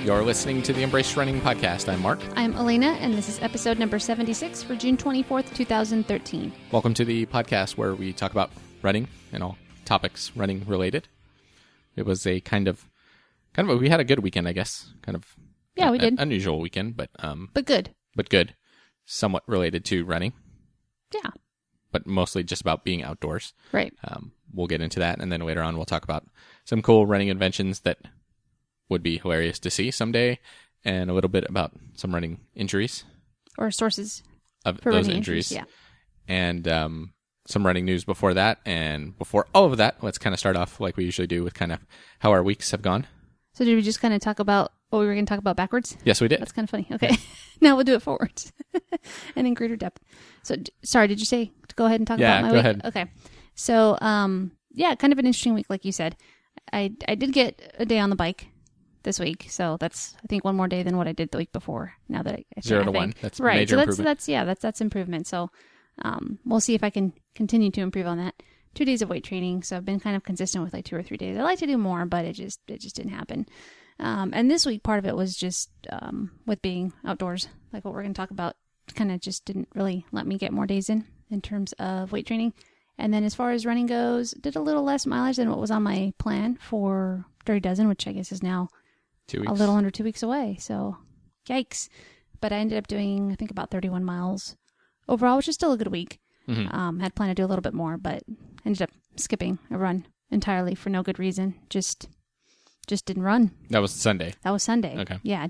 You're listening to the Embrace Running Podcast. I'm Mark. I'm Elena, and this is episode number 76 for June 24th, 2013. Welcome to the podcast where we talk about running and all topics running related. It was a kind of we had a good weekend, I guess. Yeah, we did. Unusual weekend, but good. But good. Somewhat related to running. Yeah. But mostly just about being outdoors. Right. We'll get into that, and then later on we'll talk about some cool running inventions that would be hilarious to see someday, and a little bit about some running injuries. Or sources of for those running injuries. Yeah. And some running news before that. And before all of that, let's kind of start off like we usually do with kind of how our weeks have gone. So did we just kind of talk about what we were going to talk about backwards? Yes, we did. That's kind of funny. Okay. Now we'll do it forwards and in greater depth. So, sorry, did you say to go ahead and talk about my week? week? Ahead. Okay. So, yeah, kind of an interesting week, like you said. I did get a day on the bike this week, so that's, I think, one more day than what I did the week before. Now that I 0 to 1. That's right. Major So improvement. that's improvement. So, we'll see if I can continue to improve on that. 2 days of weight training, so I've been kind of consistent with like 2 or 3 days. I like to do more, but it just didn't happen. And this week, part of it was just with being outdoors, like what we're going to talk about, kind of just didn't really let me get more days in terms of weight training. And then as far as running goes, did a little less mileage than what was on my plan for Dirty Dozen, which I guess is now 2 weeks. a little under 2 weeks away. So, yikes. But I ended up doing, I think, about 31 miles overall, which is still a good week. Mm-hmm. Had planned to do a little bit more, but ended up skipping a run entirely for no good reason. Just didn't run. That was Sunday. That was Sunday. Okay. Yeah,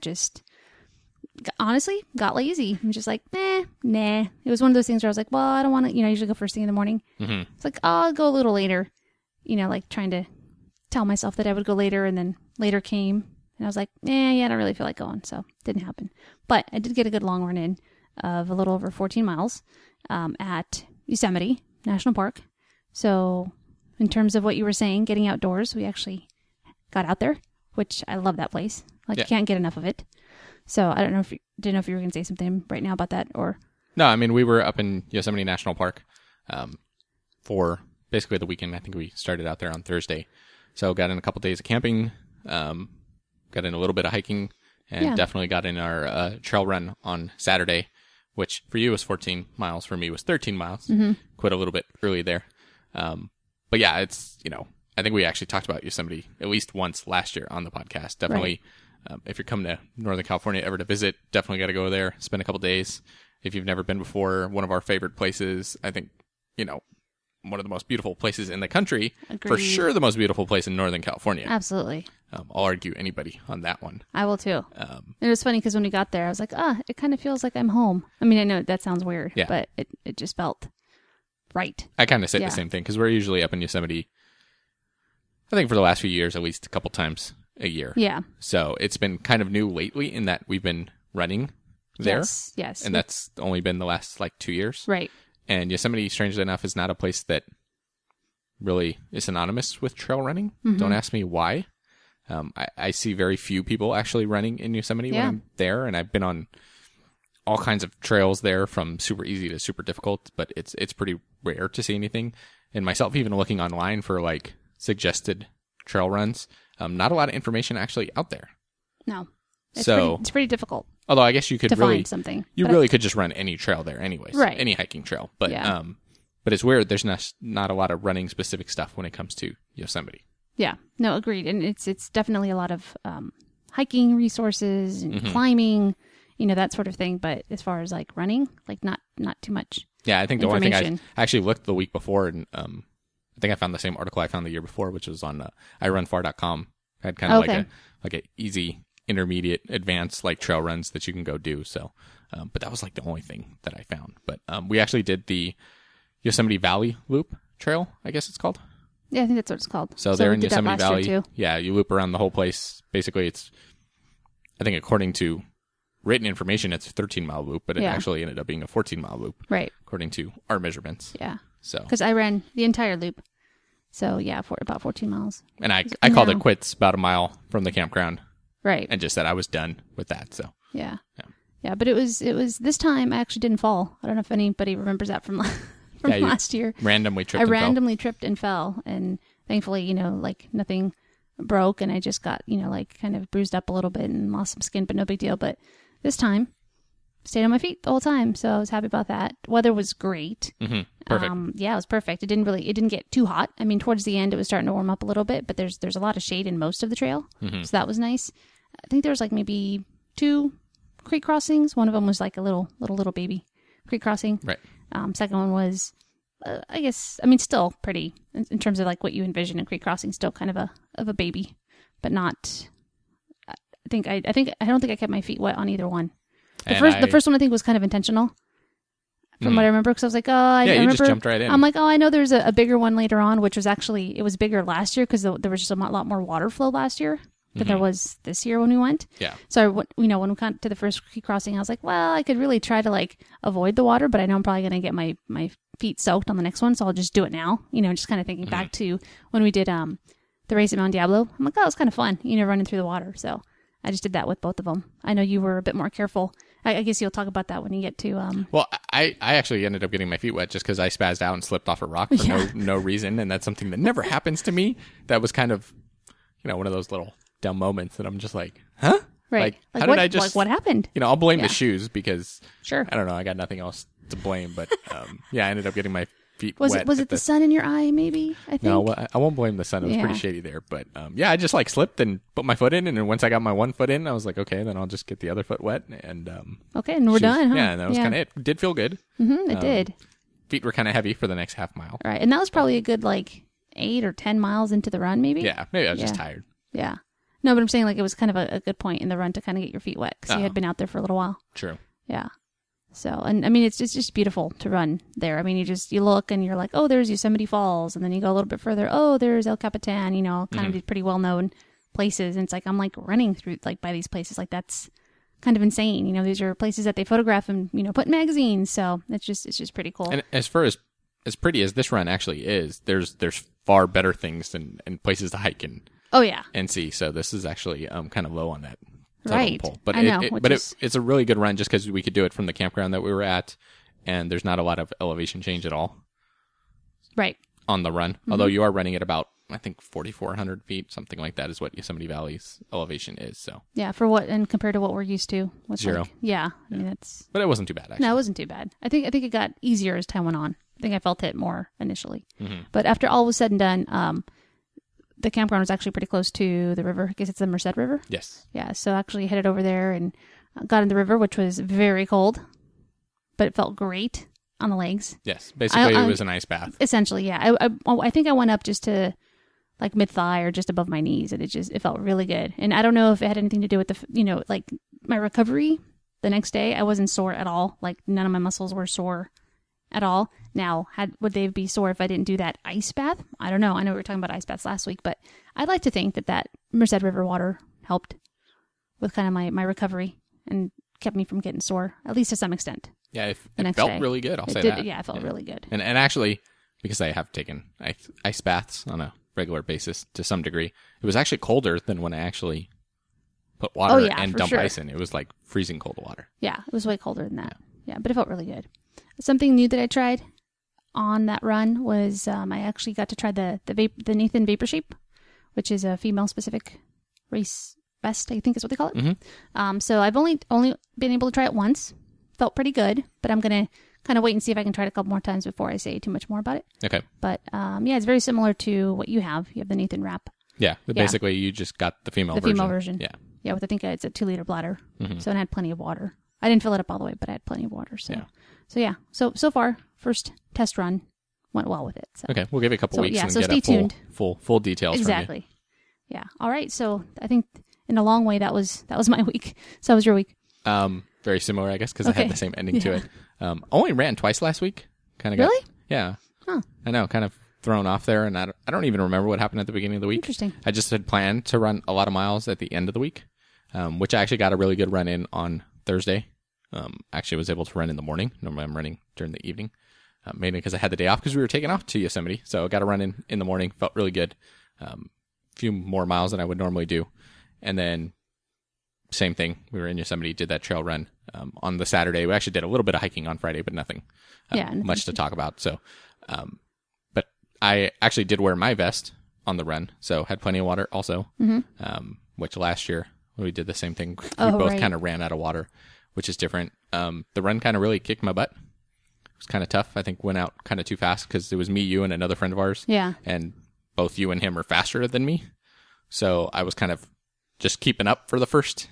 honestly, got lazy. I'm just like, nah. It was one of those things where I was like, well, I don't want to, I usually go first thing in the morning. Mm-hmm. It's like, I'll go a little later, like trying to tell myself that I would go later, and then later came, and I was like, I don't really feel like going, so didn't happen. But I did get a good long run in of a little over 14 miles at Yosemite National Park. So in terms of what you were saying, getting outdoors, we actually got out there, which I love that place. Like, You can't get enough of it. So I didn't know if you were going to say something right now about that, or... No, I mean, we were up in Yosemite National Park for basically the weekend. I think we started out there on Thursday. So got in a couple days of camping, got in a little bit of hiking, and definitely got in our trail run on Saturday, which for you was 14 miles. For me was 13 miles. Mm-hmm. Quit a little bit early there. But yeah, it's, I think we actually talked about Yosemite at least once last year on the podcast. Definitely, if you're coming to Northern California ever to visit, definitely got to go there, spend a couple days. If you've never been before, one of our favorite places, I think, one of the most beautiful places in the country. Agreed. For sure the most beautiful place in Northern California. Absolutely. I'll argue anybody on that one. I will too. It was funny because when we got there, I was like, it kind of feels like I'm home. I mean, I know that sounds weird, but it just felt right. I kind of say the same thing because we're usually up in Yosemite, I think for the last few years, at least a couple times a year. Yeah. So it's been kind of new lately in that we've been running there. Yes. And that's only been the last 2 years. Right. And Yosemite, strangely enough, is not a place that really is synonymous with trail running. Mm-hmm. Don't ask me why. I see very few people actually running in Yosemite when I'm there, and I've been on all kinds of trails there from super easy to super difficult, but it's pretty rare to see anything. And myself, even looking online for suggested trail runs, not a lot of information actually out there. No. It's pretty difficult. Although I guess you could find something. You really could just run any trail there anyways. Right. Any hiking trail. But but it's weird. There's not a lot of running specific stuff when it comes to Yosemite. Yeah. No, agreed. And it's definitely a lot of hiking resources and climbing, that sort of thing. But as far as running, not too much. Yeah, I think the only thing I actually looked the week before, and I think I found the same article I found the year before, which was on iRunFar.com. Had kind of like a easy, intermediate, advanced trail runs that you can go do. So, but that was the only thing that I found. But we actually did the Yosemite Valley Loop Trail, I guess it's called. Yeah, I think that's what it's called. So they're in Yosemite Valley. Yeah, you loop around the whole place. Basically, I think according to written information, it's a 13-mile loop, but it actually ended up being a 14-mile loop. Right. According to our measurements. Yeah. So. Because I ran the entire loop. So, for about 14 miles. And I called it quits about a mile from the campground. Right. And just said I was done with that. So. Yeah. Yeah, but it was this time I actually didn't fall. I don't know if anybody remembers that from last year. Randomly tripped and fell. And thankfully, nothing broke and I just got, like kind of bruised up a little bit and lost some skin, but no big deal. But this time, stayed on my feet the whole time, so I was happy about that. Weather was great. Mm-hmm. Perfect. Yeah, it was perfect. It didn't get too hot. I mean, towards the end, it was starting to warm up a little bit, but there's a lot of shade in most of the trail, so that was nice. I think there was like maybe 2 creek crossings. One of them was like a little baby creek crossing. Right. Second one was, still pretty in terms of like what you envision a creek crossing. Still kind of a baby, but not. I don't think I kept my feet wet on either one. The first one I think was kind of intentional, from what I remember, because I was like, I remember, you just jumped right in. I'm like, I know there's a bigger one later on, which was actually, it was bigger last year because there was just a lot more water flow last year than there was this year when we went. Yeah. So when we got to the first creek crossing, I was like, well, I could really try to like avoid the water, but I know I'm probably going to get my feet soaked on the next one, so I'll just do it now. Just kind of thinking back to when we did the race at Mount Diablo. I'm like, it was kind of fun, running through the water. So I just did that with both of them. I know you were a bit more careful. I guess you'll talk about that when you get to... Well, I actually ended up getting my feet wet just because I spazzed out and slipped off a rock for no reason, and that's something that never happens to me. That was kind of, one of those little dumb moments that I'm just like, huh? Right. Like how did I just... Like, what happened? I'll blame the shoes because... Sure. I don't know. I got nothing else to blame, but I ended up getting my feet wet. Was it the sun in your eye, maybe? I think. No, well, I won't blame the sun. It was pretty shady there. But I just like slipped and put my foot in. And then once I got my one foot in, I was like, okay, then I'll just get the other foot wet. And okay, and we're done, huh? Yeah, and that was kind of it. It did feel good. Mm-hmm, it did. Feet were kind of heavy for the next half mile. Right. And that was probably a good 8 or 10 miles into the run, maybe? Yeah, maybe I was just tired. Yeah. No, but I'm saying it was kind of a good point in the run to kind of get your feet wet because you had been out there for a little while. True. Yeah. So, and I mean, it's just beautiful to run there. I mean, you look and you're like, oh, there's Yosemite Falls. And then you go a little bit further. Oh, there's El Capitan, kind of these pretty well-known places. And it's like, I'm like running through by these places. Like that's kind of insane. These are places that they photograph and, put in magazines. So it's just pretty cool. And as far as pretty as this run actually is, there's far better things and places to hike and see. So this is actually kind of low on that. Right. Pole. But I know, it's a really good run just because we could do it from the campground that we were at, and there's not a lot of elevation change at all. Right. On the run. Although you are running at about, I think, 4,400 feet, something like that is what Yosemite Valley's elevation is. So yeah, and compared to what we're used to. 0. I mean, that's... But it wasn't too bad, actually. No, it wasn't too bad. I think it got easier as time went on. I think I felt it more initially. Mm-hmm. But after all was said and done, the campground was actually pretty close to the river. I guess it's the Merced River. Yes. Yeah, so actually headed over there and got in the river, which was very cold, but it felt great on the legs. Yes, basically it was an ice bath. Essentially, yeah. I think I went up just to like mid-thigh or just above my knees, and it felt really good. And I don't know if it had anything to do with like my recovery the next day. I wasn't sore at all. Like none of my muscles were sore at all. Now, would they be sore if I didn't do that ice bath? I don't know. I know we were talking about ice baths last week, but I'd like to think that Merced River water helped with kind of my recovery and kept me from getting sore, at least to some extent. Yeah, it felt really good. I'll say that. Yeah, it felt really good. And actually, because I have taken ice baths on a regular basis to some degree, it was actually colder than when I actually put water and dump ice in. It was like freezing cold water. Yeah, it was way colder than that. Yeah, but it felt really good. Something new that I tried on that run was I actually got to try the Nathan Vapor Shape, which is a female-specific race vest, I think is what they call it. Mm-hmm. So I've only been able to try it once. Felt pretty good, but I'm going to kind of wait and see if I can try it a couple more times before I say too much more about it. Okay. But it's very similar to what you have. You have the Nathan wrap. Yeah, basically you just got the female version. The female version. Yeah. Yeah, with I think it's a 2-liter bladder. Mm-hmm. So it had plenty of water. I didn't fill it up all the way, but I had plenty of water. So far, first test run went well with it. So. Okay, we'll give it a couple weeks and get stay tuned. full details exactly. from you. Yeah. All right. So I think in a long way that was my week. So that was your week. Very similar, I guess, because I had the same ending to it. Only ran twice last week. Really? Yeah. Huh. I know, kind of thrown off there, and I don't even remember what happened at the beginning of the week. Interesting. I just had planned to run a lot of miles at the end of the week, which I actually got a really good run in on Thursday. Actually was able to run in the morning. Normally I'm running during the evening, mainly because I had the day off because we were taking off to Yosemite. So I got a run in the morning. Felt really good. A few more miles than I would normally do. And then same thing. We were in Yosemite, did that trail run on the Saturday. We actually did a little bit of hiking on Friday, but nothing much to talk about. So, but I actually did wear my vest on the run, so had plenty of water also. Which last year when we did the same thing, we Oh, both right. kind of ran out of water, which is different. The run kind of really kicked my butt. It was kind of tough. I think went out kind of too fast because it was me, you, and another friend of ours. Yeah. And both you and him are faster than me. So I was kind of just keeping up for the first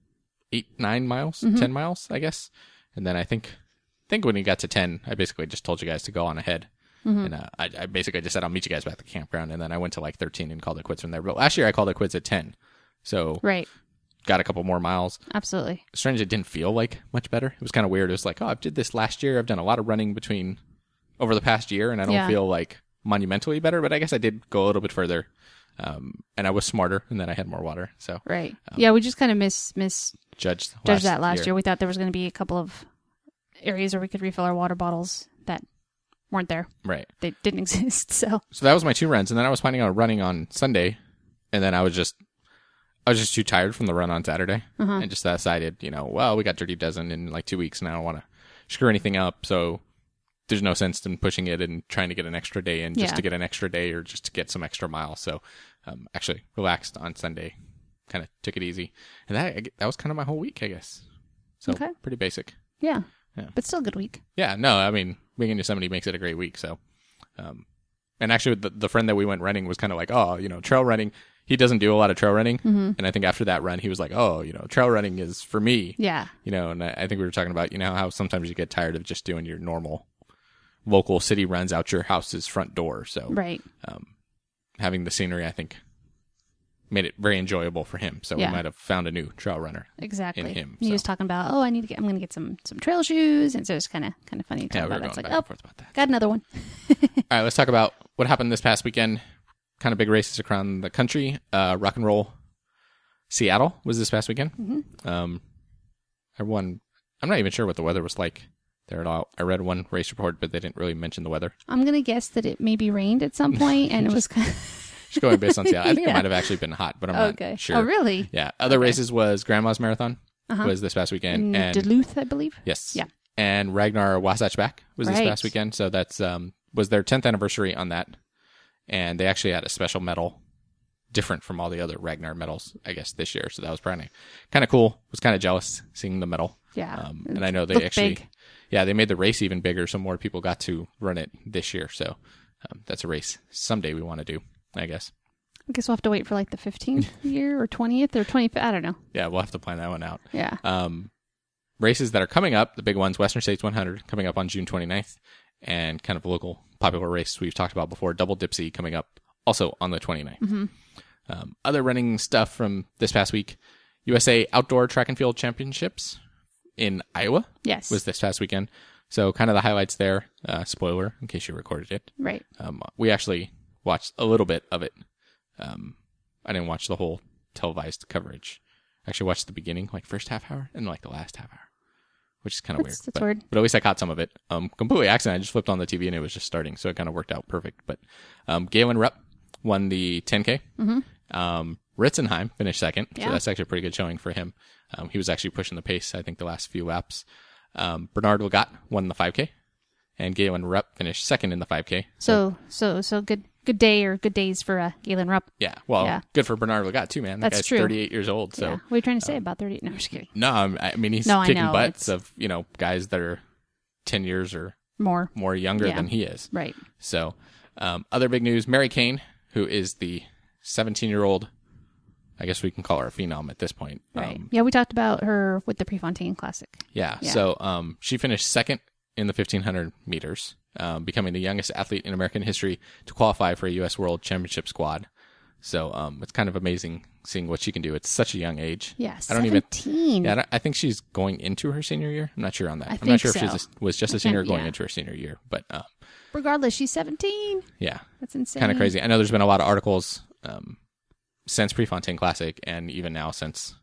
8, 9 miles, 10 miles, I guess. And then I think when we got to 10, I basically just told you guys to go on ahead. And I basically just said, I'll meet you guys back at the campground. And then I went to like 13 and called it quits from there. But last year I called it quits at 10. So Right. got a couple more miles. Absolutely. Strangely, it didn't feel like much better. It was kind of weird. It was like, oh, I did this last year. I've done a lot of running over the past year, and I don't Yeah. feel like monumentally better, but I guess I did go a little bit further. And I was smarter, and then I had more water. So Right. Yeah, we just kind of judged that last year. We thought there was going to be a couple of areas where we could refill our water bottles that weren't there. Right. They didn't exist. So So that was my 2 runs, and then I was planning on running on Sunday, and then I was just too tired from the run on Saturday, and just decided, well, we got Dirty Dozen in like 2 weeks, and I don't want to screw anything up, so there's no sense in pushing it and trying to get an extra day in just Yeah. to get an extra day or just to get some extra miles. So actually relaxed on Sunday, kind of took it easy, and that was kind of my whole week, I guess. So Okay. pretty basic. yeah. Yeah. But still a good week. Yeah, no, I mean, being in Yosemite makes it a great week. So, and actually, the friend that we went running was kind of like, oh, trail running. He doesn't do a lot of trail running, and I think after that run, he was like, oh, trail running is for me. Yeah. And I think we were talking about, how sometimes you get tired of just doing your normal local city runs out your house's front door. So, Right. having the scenery, I think, made it very enjoyable for him. So Yeah. we might have found a new trail runner. Exactly. in him, He so. was talking about, I'm going to get some trail shoes, and so it's kind of funny to talk Yeah, we were about. going It's like, back and forth about that. got another one. All right, let's talk about what happened this past weekend. Kind of big races around the country. Rock and Roll Seattle was this past weekend. Everyone, I'm not even sure what the weather was like there at all. I read one race report, but they didn't really mention the weather. I'm going to guess that it maybe rained at some point, and it was kind of... Just going based on Seattle. I think it Yeah. might have actually been hot, but I'm Okay. not sure. Oh, really? Yeah. Other races was Grandma's Marathon was this past weekend. In And Duluth, I believe. yes. Yeah. And Ragnar Wasatch Back was this Right. past weekend. So that's was their 10th anniversary on that. And they actually had a special medal different from all the other Ragnar medals, I guess, this year. So that was kind of cool. Was kind of jealous seeing the medal. Yeah. And I know they Looked actually, big. yeah, they made the race even bigger, so more people got to run it this year. So that's a race someday we want to do, I guess. I guess we'll have to wait for like the 15th year or 20th or 25th. I don't know. Yeah, we'll have to plan that one out. Yeah. Races that are coming up, the big ones, Western States 100 coming up on June 29th, and kind of a local popular race we've talked about before, Double Dipsy coming up also on the 29th. Other running stuff from this past week, USA Outdoor Track and Field Championships in Iowa Yes. was this past weekend. So kind of the highlights there. Spoiler, in case you recorded it. Right. We actually watched a little bit of it. I didn't watch the whole televised coverage. I actually watched the beginning, like first half hour, and like the last half hour, which is kind of weird. That's weird. But at least I caught some of it. Completely accident. I just flipped on the TV and it was just starting, so it kind of worked out perfect. But Galen Rupp won the 10K. Ritzenheim finished second, so Yeah. that's actually a pretty good showing for him. He was actually pushing the pace, I think, the last few laps. Bernard Legat won the 5K, and Galen Rupp finished second in the 5K. So good day or good days for Galen Rupp. Yeah, well, Yeah. good for Bernard Legat too, man. That That's guy's true. 38 years old. So Yeah. What are you trying to say about 30? No, I'm just kidding. no, I mean he's No, I kicking know, butts it's- of guys that are 10 years or More. more younger Yeah. than he is. Right. So, other big news: Mary Kane, who is the 17-year-old, I guess we can call her a phenom at this point. Right. Yeah, we talked about her with the Prefontaine Classic. Yeah. Yeah. So she finished second in the 1500 meters, becoming the youngest athlete in American history to qualify for a U.S. World Championship squad. So it's kind of amazing seeing what she can do at such a young age. Yeah, I don't even. 17. Yeah, I think she's going into her senior year. I'm not sure on that. I I'm not think sure if so. she was just a senior or going yeah. into her senior year, but Regardless, she's 17. yeah, That's insane. kind of crazy. I know there's been a lot of articles since Prefontaine Classic and even now since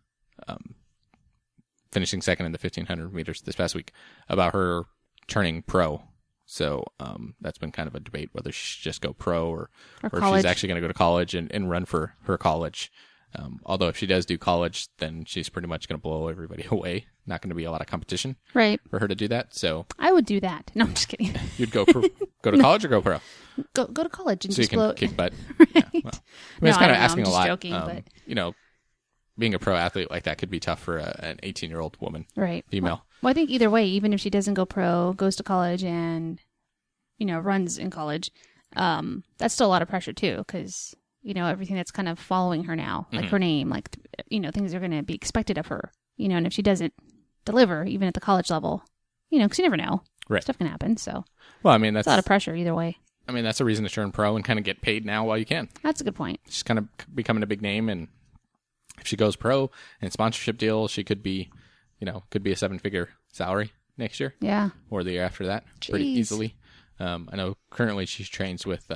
finishing second in the 1500 meters this past week about her turning pro. So that's been kind of a debate whether she should just go pro or if college. she's actually going to go to college and run for her college. Although if she does do college, then she's pretty much going to blow everybody away. Not going to be a lot of competition Right. for her to do that. So I would do that. No, I'm just kidding. you'd go to college or go pro, Go to college and so you just can blow. kick butt. Right. Well, I mean, it's kind of I don't know, asking I'm a just lot. joking, but You know, being a pro athlete like that could be tough for an 18-year-old woman, right. female. Well, I think either way, even if she doesn't go pro, goes to college and, runs in college, that's still a lot of pressure too, because, everything that's kind of following her now, like her name, like, things are going to be expected of her, and if she doesn't deliver, even at the college level, because you never know. Right. Stuff can happen. So, Well, I mean, that's it's a lot of pressure either way. I mean, that's a reason to turn pro and kind of get paid now while you can. That's a good point. She's kind of becoming a big name, and if she goes pro and sponsorship deal, she could be, could be a 7-figure salary next year Yeah. or the year after that pretty Jeez. easily. I know currently she's trains with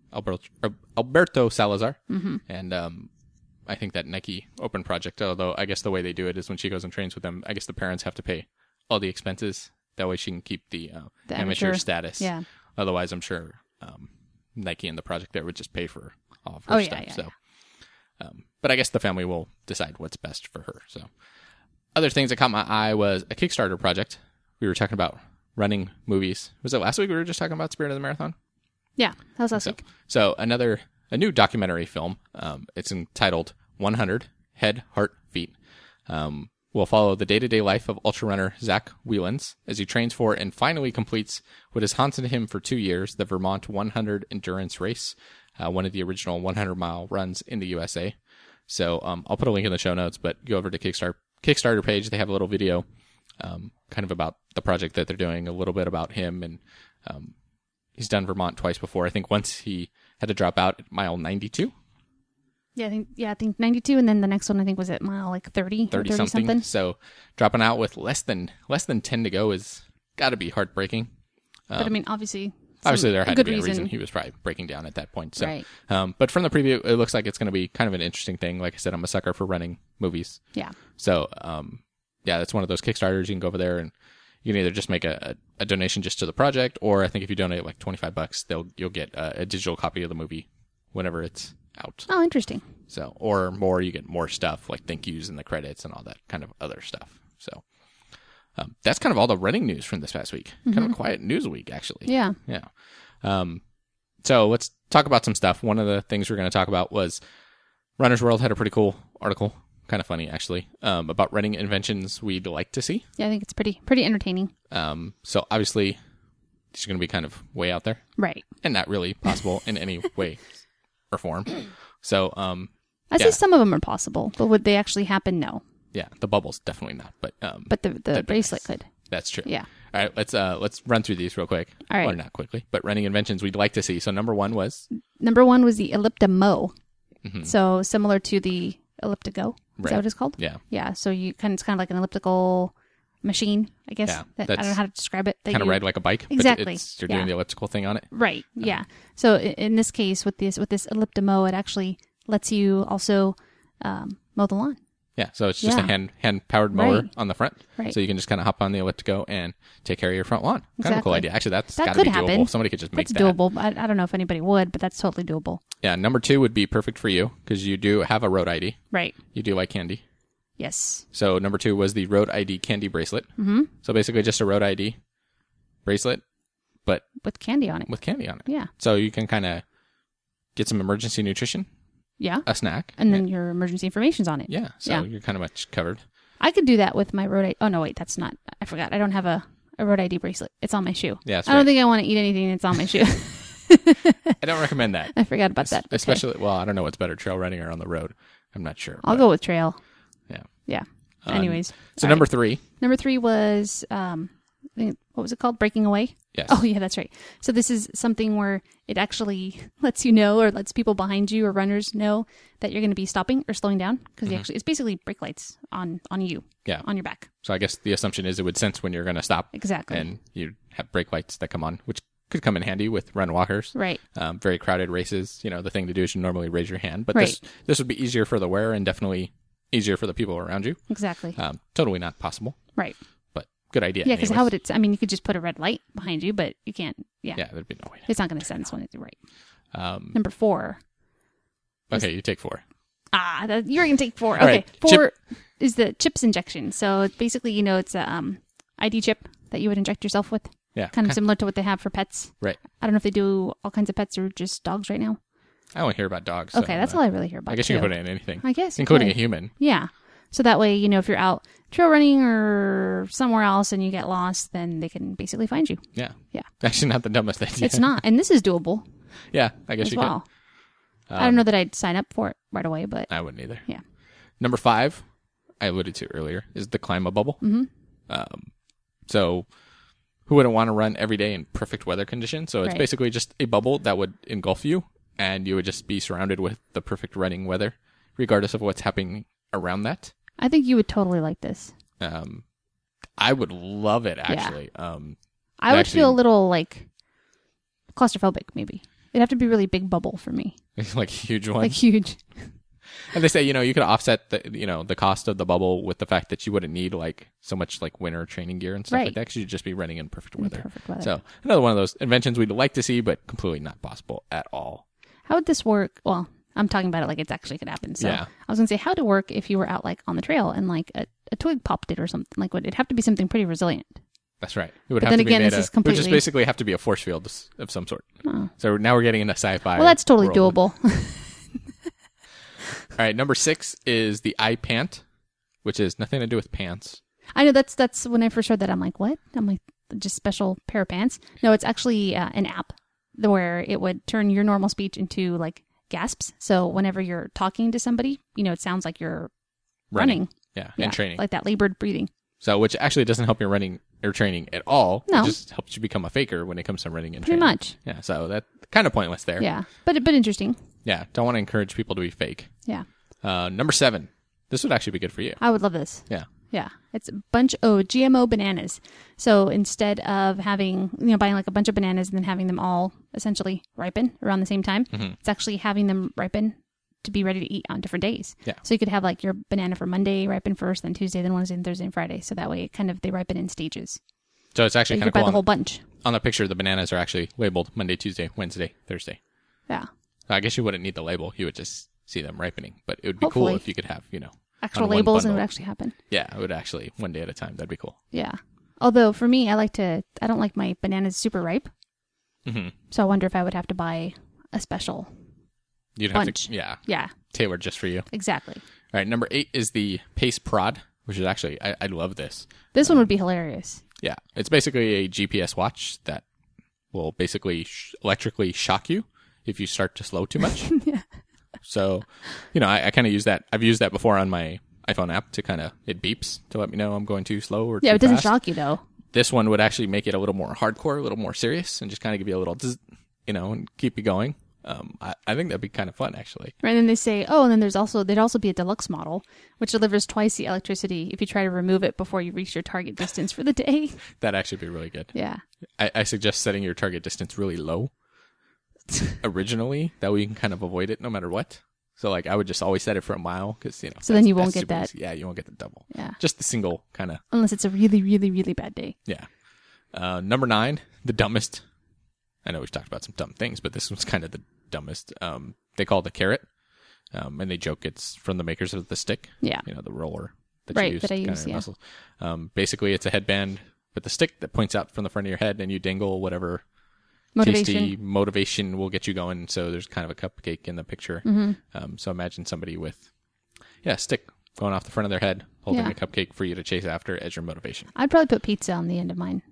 Alberto Salazar, and I think that Nike Open project, although I guess the way they do it is when she goes and trains with them, I guess the parents have to pay all the expenses. That way she can keep the amateur status. Yeah. Otherwise, I'm sure Nike and the project there would just pay for all of her stuff. So, but I guess the family will decide what's best for her. So, other things that caught my eye was a Kickstarter project. We were talking about running movies. Was it last week we were just talking about Spirit of the Marathon? Yeah. That was last week. So a new documentary film. It's entitled 100 Head, Heart, Feet. Will follow the day-to-day life of ultra runner Zach Whelans as he trains for and finally completes what has haunted him for 2 years, the Vermont 100 endurance race, one of the original 100-mile runs in the USA. So I'll put a link in the show notes, but go over to Kickstarter page. They have a little video kind of about the project that they're doing, a little bit about him, and he's done Vermont twice before. I think once he had to drop out at mile 92. Yeah, I think 92, and then the next one I think was at mile like 30 something. So dropping out with less than 10 to go is got to be heartbreaking. But I mean, obviously there had to be a reason. reason he was probably breaking down at that point. So, Right. But from the preview, it looks like it's going to be kind of an interesting thing. Like I said, I'm a sucker for running movies. Yeah. So, that's one of those Kickstarters. You can go over there and you can either just make a donation just to the project, or I think if you donate like $25, you'll get a digital copy of the movie whenever it's out. Oh, interesting. So, or more, you get more stuff like thank yous and the credits and all that kind of other stuff. So, that's kind of all the running news from this past week. Kind of a quiet news week, actually. Yeah. Yeah. So let's talk about some stuff. One of the things we're going to talk about was Runner's World had a pretty cool article, kind of funny actually, about running inventions we'd like to see. Yeah, I think it's pretty entertaining. So obviously, these are going to be kind of way out there, Right. and not really possible in any way or form. So, I say some of them are possible, but would they actually happen? No. yeah, the bubble's definitely not, but the bracelet could. That's true. Yeah. All right, let's run through these real quick. All right. Or not quickly, but running inventions we'd like to see. So number one was the Elliptimo. So similar to the Elliptigo. Is that what it's called? Yeah. Yeah. So it's kind of like an elliptical machine, I guess. Yeah, I don't know how to describe it. Kind of ride like a bike. Exactly. But you're doing the elliptical thing on it. Right. Yeah. So in this case, with this Elliptimo, it actually lets you also mow the lawn. Yeah, so it's just Yeah. a hand powered mower Right. on the front. Right. So you can just kind of hop on the elliptico and take care of your front lawn. Kind of a cool Exactly. idea. Actually, that's That got to be could doable. happen. Somebody could just make That's that. doable. I don't know if anybody would, but that's totally doable. Yeah, number two would be perfect for you because you do have a road ID. Right. You do like candy. Yes. So number two was the road ID candy bracelet. Mm-hmm. So basically just a road ID bracelet, but With candy on it. with candy on it. Yeah. So you can kind of get some emergency nutrition, Yeah. a snack. And then your emergency information's on it. Yeah, so Yeah. you're kind of much covered. I could do that with my road ID. Oh, no, wait, that's not. I forgot. I don't have a road ID bracelet. It's on my shoe. Yeah, that's I don't right. think I want to eat anything that's on my shoe. I don't recommend that. I forgot about that. Okay. Especially, well, I don't know what's better, trail running or on the road. I'm not sure. I'll go with trail. Yeah. Yeah. Anyways. So All number right. three. Number 3 was, I think, what was it called? Breaking away? Yes. Oh, yeah, that's right. So this is something where it actually lets you know or lets people behind you or runners know that you're going to be stopping or slowing down because it's basically brake lights on you, Yeah. on your back. So I guess the assumption is it would sense when you're going to stop. Exactly. And you have brake lights that come on, which could come in handy with run walkers. Right. Very crowded races. The thing to do is you normally raise your hand, but Right. this would be easier for the wearer and definitely easier for the people around you. Exactly. Totally not possible, Right. but good idea. Yeah, because anyways. how would it? I mean, you could just put a red light behind you, but you can't. Yeah, Yeah, there'd be no way. it's not going to sense when it's right. Um, Number 4. okay, you take 4. You're going to take 4. All Okay, right, 4 is the chips injection. So it's basically, it's a ID chip that you would inject yourself with. Yeah. Kind of similar to what they have for pets. Right. I don't know if they do all kinds of pets or just dogs right now. I only hear about dogs. Okay, that's all I really hear about. I guess too. you can put it in anything. I guess, including you a human. Yeah. So that way, if you're out trail running or somewhere else and you get lost, then they can basically find you. Yeah. Yeah. Actually, not the dumbest idea. It's not, and this is doable Yeah, I guess as you well. could. I don't know that I'd sign up for it right away, but I wouldn't either. yeah. Number 5, I alluded to earlier, is the climb a bubble. Mm-hmm. So who wouldn't want to run every day in perfect weather conditions? So it's Right. basically just a bubble that would engulf you, and you would just be surrounded with the perfect running weather, regardless of what's happening around that. I think you would totally like this. I would love it, actually. I would Actually- feel a little like claustrophobic, maybe. It'd have to be a really big bubble for me, Like huge ones. like huge. And they say, you could offset the cost of the bubble with the fact that you wouldn't need like so much like winter training gear and stuff Right. like that, because you'd just be running in perfect weather. Perfect weather. So another one of those inventions we'd like to see, but completely not possible at all. How would this work? Well, I'm talking about it like it's actually could happen. So Yeah. I was gonna say, how would it work if you were out like on the trail and like a twig popped it or something? Like, would it have to be something pretty resilient? That's right. It would But have then to be again, made this is it would just completely- basically have to be a force field of some sort. Oh. So now we're getting into sci-fi. Well, that's totally world. doable. All right, number 6 is the iPant, which is nothing to do with pants. I know that's when I first heard that. I'm like, what? I'm like, just special pair of pants? No, it's actually an app where it would turn your normal speech into like gasps. So whenever you're talking to somebody, it sounds like you're running. Yeah, and training. Like that labored breathing. So, which actually doesn't help your running or training at all. No. It just helps you become a faker when it comes to running and Pretty training. much. Yeah, so that kind of pointless there. Yeah. But interesting. Yeah, don't want to encourage people to be fake. Yeah. Number 7. This would actually be good for you. I would love this. Yeah. Yeah. It's a bunch of GMO bananas. So instead of having, buying like a bunch of bananas and then having them all essentially ripen around the same time, it's actually having them ripen to be ready to eat on different days. Yeah. So you could have like your banana for Monday ripen first, then Tuesday, then Wednesday, then Thursday, and Friday. So that way they ripen in stages. So it's actually You kind could of buy the cool. whole bunch. On the picture, the bananas are actually labeled Monday, Tuesday, Wednesday, Thursday. Yeah. I guess you wouldn't need the label. You would just see them ripening. But it would be Hopefully. cool if you could have, Actual on one labels and it bundle. would actually happen. Yeah, it would actually, one day at a time. That'd be cool. Yeah. Although for me, I don't like my bananas super ripe. Mm-hmm. So I wonder if I would have to buy a special You'd have bunch. to, yeah, Yeah, tailored just for you. exactly. All right, number 8 is the Pace Prod, which is actually, I love this. This one would be hilarious. Yeah, it's basically a GPS watch that will basically electrically shock you if you start to slow too much. Yeah. So, I kind of use that. I've used that before on my iPhone app to kind of, it beeps to let me know I'm going too slow or Yeah, too it doesn't fast. shock you though. This one would actually make it a little more hardcore, a little more serious, and just kind of give you a little, and keep you going. I think that'd be kind of fun, actually. Right, and then they say, and then there'd also be a deluxe model, which delivers twice the electricity if you try to remove it before you reach your target distance for the day. That'd actually be really good. Yeah. I suggest setting your target distance really low originally. That way you can kind of avoid it no matter what. So, like, I would just always set it for a mile because, So then you won't get that. Yeah, you won't get the double. Yeah. Just the single kind of. Unless it's a really, really, really bad day. Yeah. Number 9, the dumbest. I know we've talked about some dumb things, but this one's kind of the dumbest. They call it the carrot, and they joke it's from the makers of the stick. Yeah. The roller that Right, you use that I to kind use, of yeah. muscle. Basically, it's a headband with a stick that points out from the front of your head, and you dangle whatever Motivation. tasty motivation will get you going. So there's kind of a cupcake in the picture. Mm-hmm. So imagine somebody with, a stick going off the front of their head, holding Yeah. a cupcake for you to chase after as your motivation. I'd probably put pizza on the end of mine.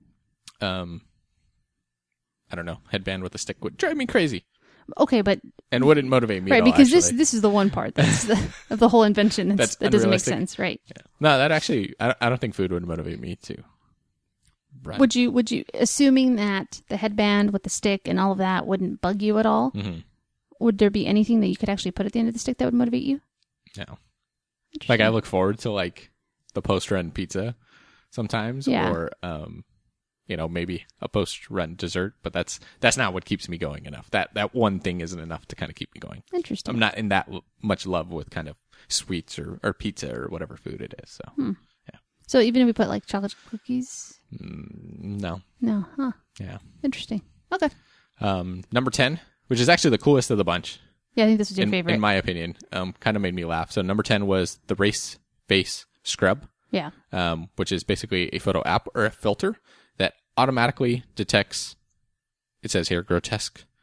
I don't know. Headband with a stick would drive me crazy Okay, but and wouldn't motivate me right, at all, because actually. this is the one part that's of the whole invention That's that doesn't make unrealistic. sense, right? Yeah. No, that actually, I don't think food would motivate me to run. Would you, assuming that the headband with the stick and all of that wouldn't bug you at all, Mhm. would there be anything that you could actually put at the end of the stick that would motivate you? No. Like, Interesting. I look forward to, like, the post-run pizza sometimes, Yeah. or, maybe a post-run dessert, but that's not what keeps me going enough. That one thing isn't enough to kind of keep me going. Interesting. I'm not in that much love with kind of sweets or pizza or whatever food it is. So, So even if we put like chocolate cookies, no. no, huh? Yeah. Interesting. Okay. Number 10, which is actually the coolest of the bunch, Yeah, I think this was your favorite. in my opinion, kind of made me laugh. So number 10 was the Race Face Scrub, yeah. which is basically a photo app or a filter that automatically detects, it says here, grotesque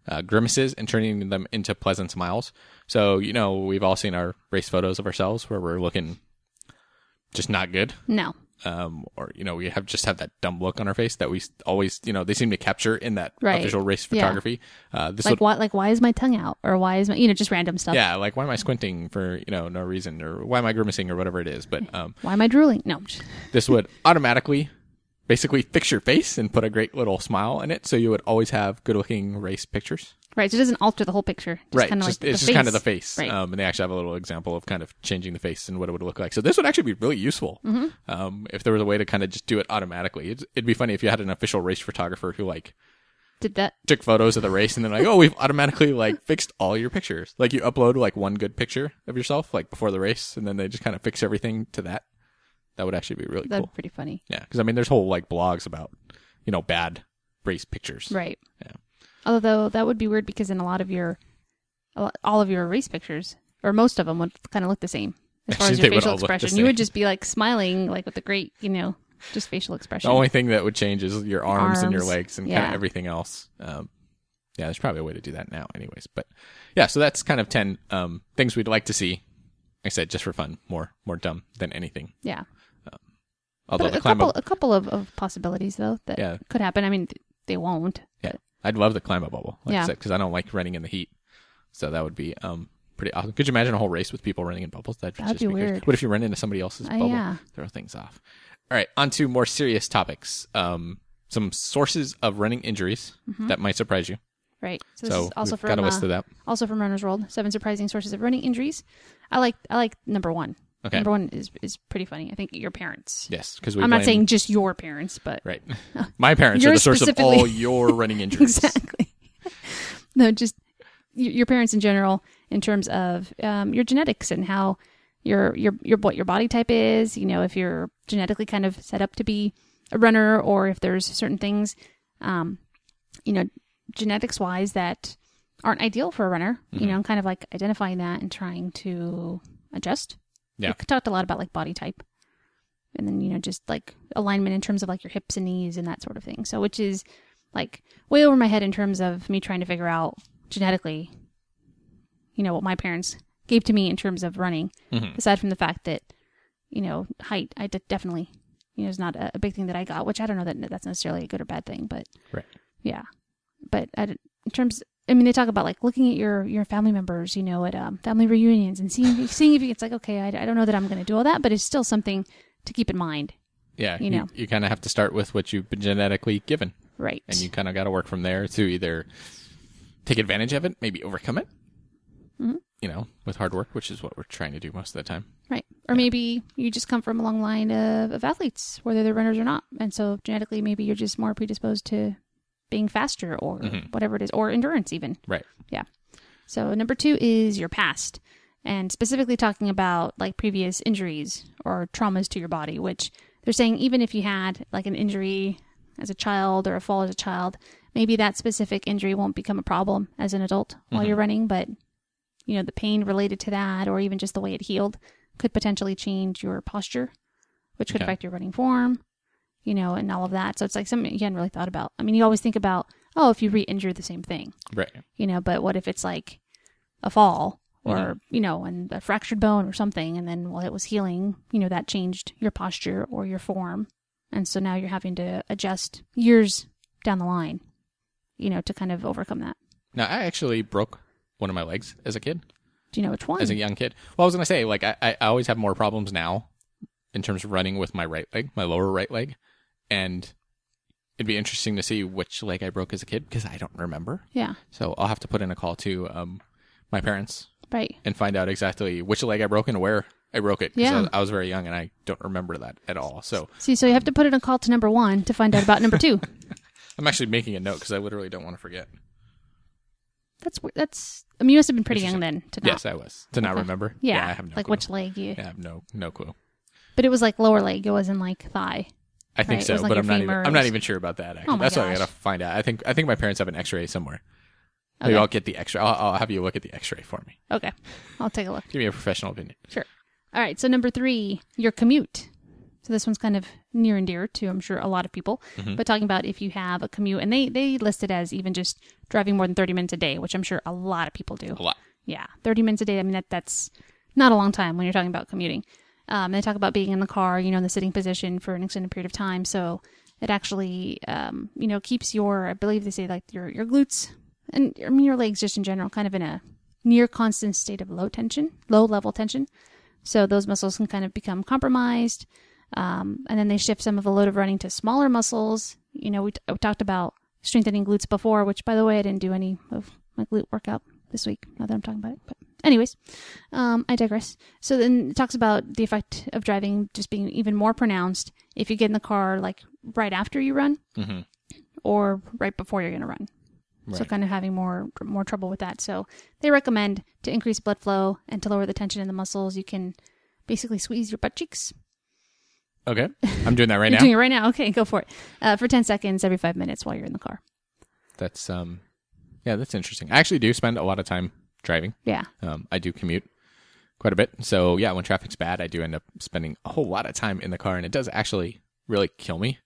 grimaces and turning them into pleasant smiles. So, we've all seen our race photos of ourselves where we're looking just not good. No. Or, we have that dumb look on our face that we always, they seem to capture in that Right. official race photography. Why is my tongue out? Or why is my, just random stuff. Yeah, like, why am I squinting for, no reason? Or why am I grimacing or whatever it is? But why am I drooling? No. this would automatically basically fix your face and put a great little smile in it. So you would always have good looking race pictures. Right, so it doesn't alter the whole picture. Just Right, kind of it's like just kind of the face. Right. And they actually have a little example of kind of changing the face and what it would look like. So this would actually be really useful if there was a way to kind of just do it automatically. It'd be funny if you had an official race photographer who Did that? took photos of the race and then oh, we've automatically fixed all your pictures. Like you upload one good picture of yourself before the race, and then they just kind of fix everything to that. That would actually be really That'd cool. be pretty funny. Yeah, because there's whole blogs about bad race pictures. Right. Yeah. Although that would be weird because in all of your race pictures, or most of them, would kind of look the same as far as your They would facial all look the expression. same. You would just be smiling with a great, just facial expression. The only thing that would change is your arms and your Arms. legs and kind Yeah. of everything else. Yeah, there's probably a way to do that now anyways. But yeah, so that's kind of 10 things we'd like to see. Like I said, just for fun, more dumb than anything. Yeah. Although But the climb a couple of possibilities though that could happen. I mean, they won't. yeah, I'd love the climb up bubble, like I Yeah. said, because I don't like running in the heat. So that would be pretty awesome. Could you imagine a whole race with people running in bubbles? That'd That'd just be crazy. weird. What if you run into somebody else's bubble? Yeah. Throw things off. All right, on to more serious topics. Some sources of running injuries that might surprise you. Right. So this is also we've got a from list of that. also from Runner's World. 7 surprising sources of running injuries. I like number 1. Okay. Number 1 is pretty funny. I think your parents. Yes, because I'm not saying just your parents, but right. My parents are Yours the source of specifically. all your running injuries. exactly. No, just your parents in general, in terms of your genetics and how your what your body type is. If you're genetically kind of set up to be a runner, or if there's certain things, genetics wise that aren't ideal for a runner. Kind of identifying that and trying to adjust. Yeah. We talked a lot about body type, and then just alignment in terms of your hips and knees and that sort of thing. So which is way over my head in terms of me trying to figure out genetically, what my parents gave to me in terms of running. Aside from the fact that height, I definitely is not a big thing that I got, which I don't know that that's necessarily a good or bad thing, but Right. yeah. But in terms, they talk about looking at your family members, at family reunions and seeing if it's okay, I don't know that I'm going to do all that, but it's still something to keep in mind. Yeah, You you kind of have to start with what you've been genetically given, Right. and you kind of got to work from there to either take advantage of it, maybe overcome it, with hard work, which is what we're trying to do most of the time. Right. Or maybe you just come from a long line of athletes, whether they're runners or not. And so genetically, maybe you're just more predisposed to being faster or whatever it is, or endurance even. Right. Yeah. So number 2 is your past, and specifically talking about previous injuries or traumas to your body, which they're saying even if you had an injury as a child or a fall as a child, maybe that specific injury won't become a problem as an adult while you're running, but the pain related to that, or even just the way it healed, could potentially change your posture, which could affect your running form, and all of that. So it's something you hadn't really thought about. You always think about, if you re-injure the same thing, Right. but what if it's a fall or, and a fractured bone or something, and then while it was healing, that changed your posture or your form. And so now you're having to adjust years down the line, to kind of overcome that. Now, I actually broke one of my legs as a kid, Do you know which one? as a young kid. Well, I was going to say, I always have more problems now in terms of running with my right leg, my lower right leg. And it'd be interesting to see which leg I broke as a kid, because I don't remember. Yeah. So I'll have to put in a call to my parents Right. and find out exactly which leg I broke and where I broke it. 'Cause Yeah. I was very young and I don't remember that at all. So So you have to put in a call to number 1 to find out about number 2. I'm actually making a note because I literally don't want to forget. That's. You must have been pretty young then to not. Yes, I was. To not Okay. remember? Yeah. I have no clue. which leg you. Yeah, I have no clue. But it was lower leg. It wasn't thigh. I think Right, it so, was but your I'm not even. femurs. I'm not even sure about that. Actually, Oh my that's what I gosh. gotta find out. I think my parents have an X-ray somewhere. Maybe Okay. I'll get the X-ray. I'll have you look at the X-ray for me. Okay. I'll take a look. Give me a professional opinion. Sure. All right. So number 3, your commute. So this one's kind of near and dear to, I'm sure, a lot of people. But talking about if you have a commute, and they list it as even just driving more than 30 minutes a day, which I'm sure a lot of people do. A lot. Yeah, 30 minutes a day. I mean, that's not a long time when you're talking about commuting. They talk about being in the car, in the sitting position for an extended period of time. So it actually, keeps your, I believe they say like your glutes and I mean your legs just in general kind of in a near constant state of low level tension. So those muscles can kind of become compromised. And then they shift some of the load of running to smaller muscles. We talked about strengthening glutes before, which by the way, I didn't do any of my glute workout this week, now that I'm talking about it. But anyways, I digress. So then it talks about the effect of driving just being even more pronounced if you get in the car like right after you run or right before you're going to run. Right. So kind of having more trouble with that. So they recommend to increase blood flow and to lower the tension in the muscles. You can basically squeeze your butt cheeks. Okay. I'm doing that right now. You're doing it right now. Okay, go for it. For 10 seconds every 5 minutes while you're in the car. That's, that's interesting. I actually do spend a lot of time driving. Yeah. I do commute quite a bit. So yeah, when traffic's bad, I do end up spending a whole lot of time in the car, and it does actually really kill me.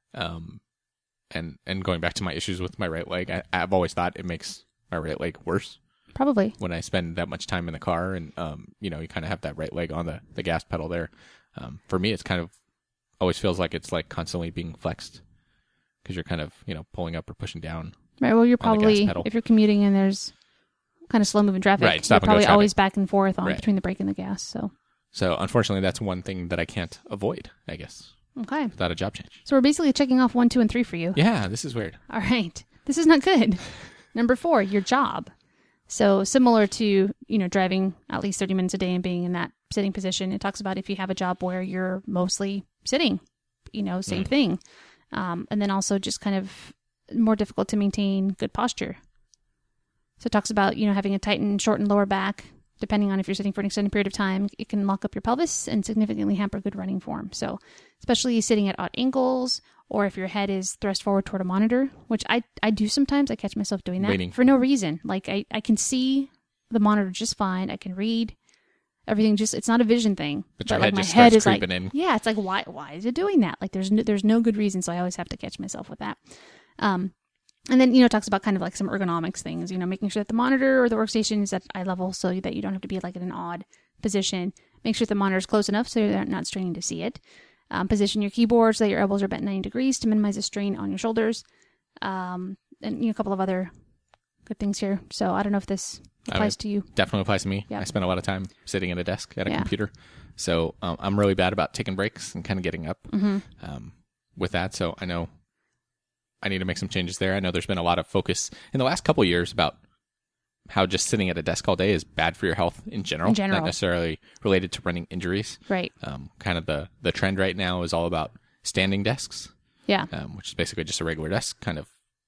And going back to my issues with my right leg, I've always thought it makes my right leg worse. Probably. When I spend that much time in the car and, you kind of have that right leg on the gas pedal there. For me, it's kind of always feels like it's like constantly being flexed because you're kind of, pulling up or pushing down. Right. Well, you're probably, if you're commuting and there's kind of slow moving traffic, right, you're probably always back and forth between the brake and the gas. So unfortunately, that's one thing that I can't avoid, I guess. Okay. Without a job change. So we're basically checking off 1, 2, and 3 for you. Yeah, this is weird. All right. This is not good. Number 4, your job. So similar to, driving at least 30 minutes a day and being in that sitting position, it talks about if you have a job where you're mostly sitting, same thing. And then also just kind of more difficult to maintain good posture. So it talks about, having a tight and shortened lower back. Depending on if you're sitting for an extended period of time, it can lock up your pelvis and significantly hamper good running form. So especially sitting at odd angles, or if your head is thrust forward toward a monitor, which I do sometimes. I catch myself doing that Waiting. For no reason. Like I can see the monitor just fine. I can read everything. It's not a vision thing. But your head my just head starts is creeping in. Yeah, it's like, why is it doing that? Like there's no good reason. So I always have to catch myself with that. And then, it talks about kind of like some ergonomics things, making sure that the monitor or the workstation is at eye level so that you don't have to be like in an odd position. Make sure the monitor is close enough so you're not straining to see it. Position your keyboard so that your elbows are bent 90 degrees to minimize the strain on your shoulders. And a couple of other good things here. So I don't know if this applies to you. Definitely applies to me. Yep. I spend a lot of time sitting at a desk at a computer. So I'm really bad about taking breaks and kind of getting up with that. So I know I need to make some changes there. I know there's been a lot of focus in the last couple of years about how just sitting at a desk all day is bad for your health in general. Not necessarily related to running injuries. Right. Kind of the trend right now is all about standing desks. Yeah. Which is basically just a regular desk kind of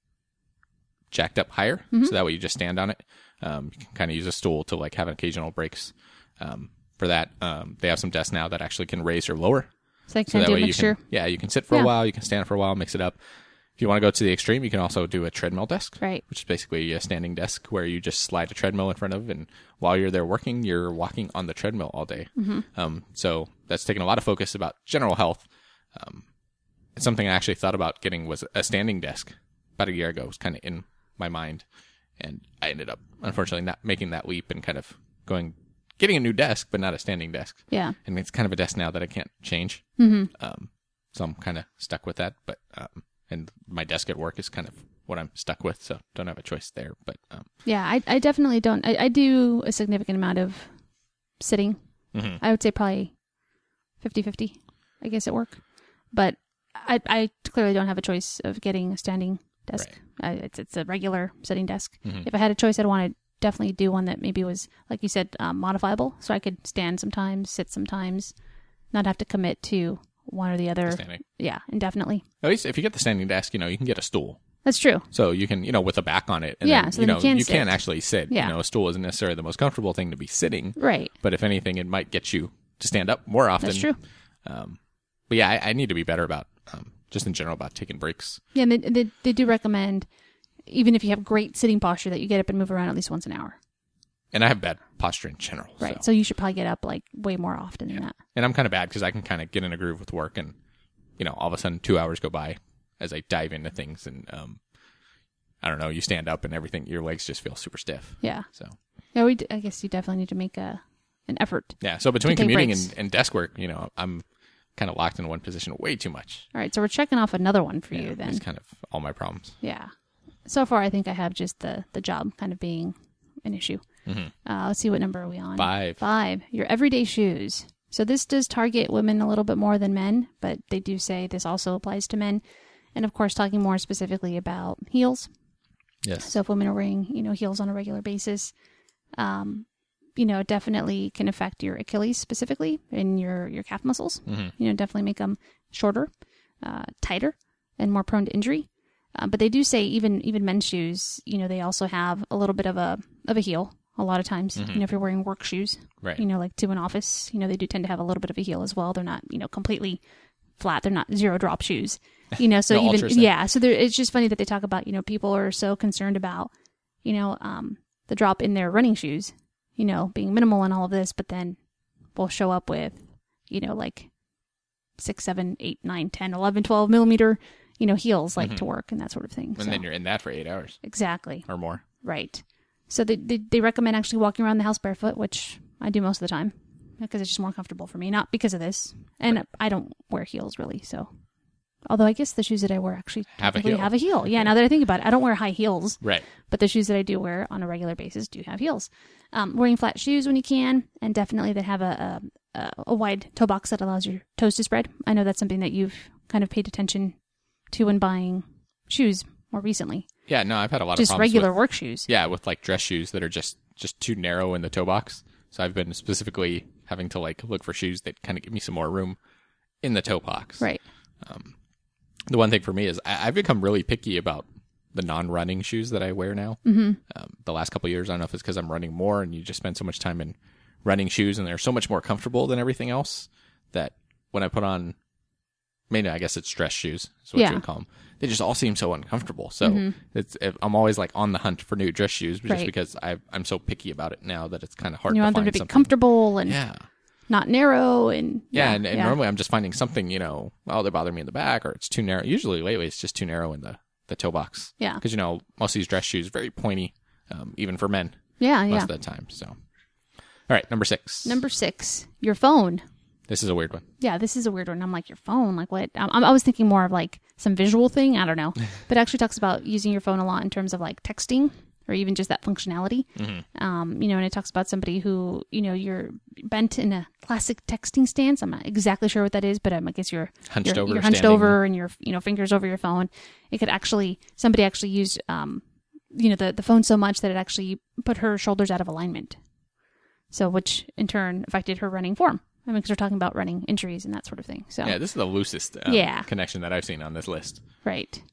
jacked up higher. So that way you just stand on it. You can kind of use a stool to like have occasional breaks. For that, they have some desks now that actually can raise or lower. So they can do a mixture. You can sit for a while, you can stand for a while, mix it up. If you want to go to the extreme, you can also do a treadmill desk, right? Which is basically a standing desk where you just slide a treadmill in front of, and while you're there working, you're walking on the treadmill all day. So that's taken a lot of focus about general health. It's something I actually thought about getting was a standing desk about a year ago. It was kind of in my mind, and I ended up, unfortunately, not making that leap and kind of getting a new desk, but not a standing desk. Yeah. And it's kind of a desk now that I can't change. So I'm kind of stuck with that, but, and my desk at work is kind of what I'm stuck with, so don't have a choice there. But yeah, I definitely don't. I do a significant amount of sitting. I would say probably 50-50, I guess, at work. But I clearly don't have a choice of getting a standing desk. Right. It's a regular sitting desk. If I had a choice, I'd want to definitely do one that maybe was, like you said, modifiable, so I could stand sometimes, sit sometimes, not have to commit to one or the other. Standing. Yeah, indefinitely. At least if you get the standing desk, you can get a stool. That's true. So you can, with a back on it. And yeah, then, so you can actually sit. Yeah. A stool isn't necessarily the most comfortable thing to be sitting. Right. But if anything, it might get you to stand up more often. That's true. But yeah, I need to be better about, just in general, about taking breaks. Yeah, and they do recommend, even if you have great sitting posture, that you get up and move around at least once an hour. And I have bad posture in general. Right. So you should probably get up like way more often than that. And I'm kind of bad because I can kind of get in a groove with work and, all of a sudden 2 hours go by as I dive into things and, I don't know, you stand up and everything, your legs just feel super stiff. Yeah. So. Yeah, I guess you definitely need to make an effort. Yeah. So between commuting breaks. and desk work, I'm kind of locked in one position way too much. All right. So we're checking off another one for you then. It's kind of all my problems. Yeah. So far, I think I have just the job kind of being an issue. Mm-hmm. Let's see, what number are we on? 5. 5. Your everyday shoes. So this does target women a little bit more than men, but they do say this also applies to men. And of course, talking more specifically about heels. Yes. So if women are wearing, heels on a regular basis, it definitely can affect your Achilles specifically and your calf muscles. Mm-hmm. Definitely make them shorter, tighter, and more prone to injury. But they do say even men's shoes, they also have a little bit of a heel a lot of times. Mm-hmm. If you're wearing work shoes, right. Like to an office, they do tend to have a little bit of a heel as well. They're not, completely flat. They're not zero drop shoes, so No, even, yeah. So it's just funny that they talk about, people are so concerned about, the drop in their running shoes, being minimal and all of this, but then we'll show up with, like 6, 7, 8, 9, 10, 11, 12 millimeter, heels like to work and that sort of thing. And then you're in that for 8 hours. Exactly. Or more. Right. So they recommend actually walking around the house barefoot, which I do most of the time because it's just more comfortable for me, not because of this. And right. I don't wear heels really, so. Although I guess the shoes that I wear actually have a heel. Yeah, now that I think about it, I don't wear high heels. Right. But the shoes that I do wear on a regular basis do have heels. Wearing flat shoes when you can, and definitely that have a wide toe box that allows your toes to spread. I know that's something that you've kind of paid attention to when buying shoes more recently. Yeah, no, I've had a lot of just problems regular with, work shoes. Yeah, with like dress shoes that are just too narrow in the toe box. So I've been specifically having to like look for shoes that kind of give me some more room in the toe box. Right. The one thing for me is I've become really picky about the non-running shoes that I wear now. Mm-hmm. The last couple of years, I don't know if it's because I'm running more and you just spend so much time in running shoes and they're so much more comfortable than everything else that when I put on, mainly I guess it's dress shoes is what you would call them, they just all seem so uncomfortable. So I'm always like on the hunt for new dress shoes just because I'm so picky about it now that it's kind of hard to find something. You want them to be comfortable and not narrow and and normally I'm just finding something, they bother me in the back or it's too narrow. Usually lately it's just too narrow in the toe box. Yeah. Because, most of these dress shoes very pointy, even for men. Yeah, most of the time. So, all right, number 6. Number 6, your phone. This is a weird one. Yeah, this is a weird one. I'm like, your phone? Like what? I was thinking more of like some visual thing. I don't know. But it actually talks about using your phone a lot in terms of like texting or even just that functionality. Mm-hmm. And it talks about somebody who, you're bent in a classic texting stance. I'm not exactly sure what that is, but I guess you're hunched over and your, fingers over your phone. It could actually, somebody actually used, the phone so much that it actually put her shoulders out of alignment. So, which in turn affected her running form. I mean, because we're talking about running injuries and that sort of thing. So yeah, this is the loosest connection that I've seen on this list. Right.